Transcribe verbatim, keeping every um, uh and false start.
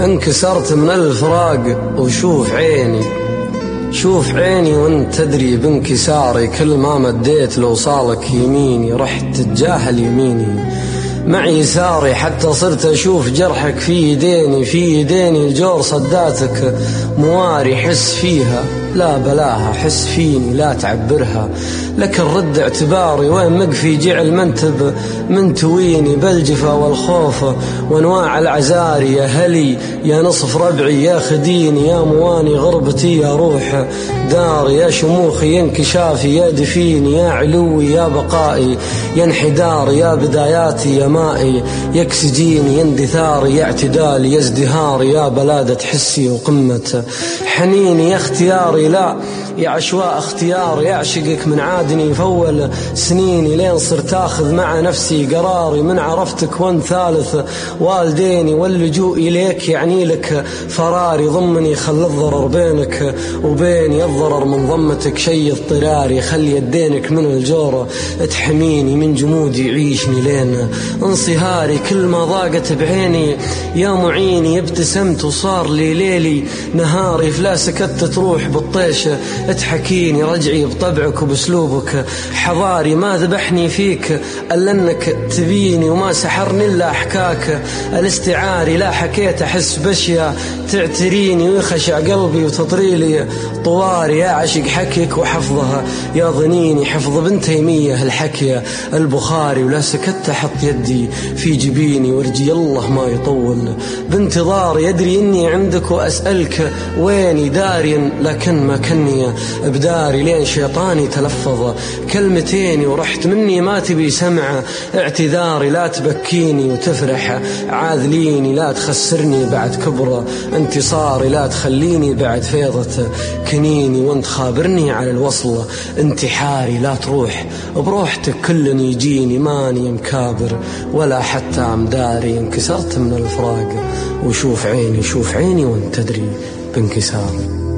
انكسرت من الفراق وشوف عيني، شوف عيني وانت تدري بانكساري، كل ما مديت لو صالك يميني رحت تتجاهل يميني مع يساري، حتى صرت أشوف جرحك في يديني، في يديني الجور صداتك مواري، حس فيها لا بلاها، حس فيني لا تعبرها، لكن رد اعتباري وين مقفي جعل منتب من تويني، بالجفا والخوف وانواع العزاري، يا هلي يا نصف ربعي يا خديني، يا مواني غربتي يا روح داري، يا شموخي يا انكشافي يا دفيني، يا علوي يا بقائي يا انحداري، يا بداياتي يا مائي يا اكسجيني، يا اندثاري يا اعتدالي يا ازدهاري، يا بلادة حسي وقمة حنيني، يا اختياري لا يا عشواء اختياري، أعشقك من عادني فول سنيني، لين صرت أخذ مع نفسي قراري، من عرفتك وانت ثالث والديني، واللجوء إليك يعني لك فراري، ضمني خل الضرر بينك وبيني، الضرر من ضمتك شي اضطراري، خلي يدينك من الجورة تحميني، من جمودي عيشني لين انصهاري، كل ما ضاقت بعيني يا معيني، ابتسمت وصار لي ليلي نهاري، فلا سكت تروح بالطيشة تحكيني، رجعي بطبعك وباسلوبك حضاري، ما ذبحني فيك الا انك تبيني، وما سحرني الا احكاك الاستعاري، لا حكيت احس باشياء تعتريني، ويخشع قلبي وتطريلي طواري، يا عشق حكيك وحفظها يا ظنيني، حفظ بن تيمية الحكي البخاري، ولا سكت احط يدي في جبيني، ورجي الله ما يطول بانتظار، يدري اني عندك واسألك ويني داري، لكن ما كني بداري، لين شيطاني تلفظ كلمتين ورحت مني ما تبي سمع اعتذاري، لا تبكيني وتفرح عاذليني، لا تخسرني بعد كبر انتصاري، لا تخليني بعد فيضة كنيني، وانت خابرني على الوصل انتحاري، لا تروح بروحتك كل يجيني، ماني مكابر ولا حتى مداري، انكسرت من الفراق وشوف عيني، شوف عيني وانت تدري بانكساري.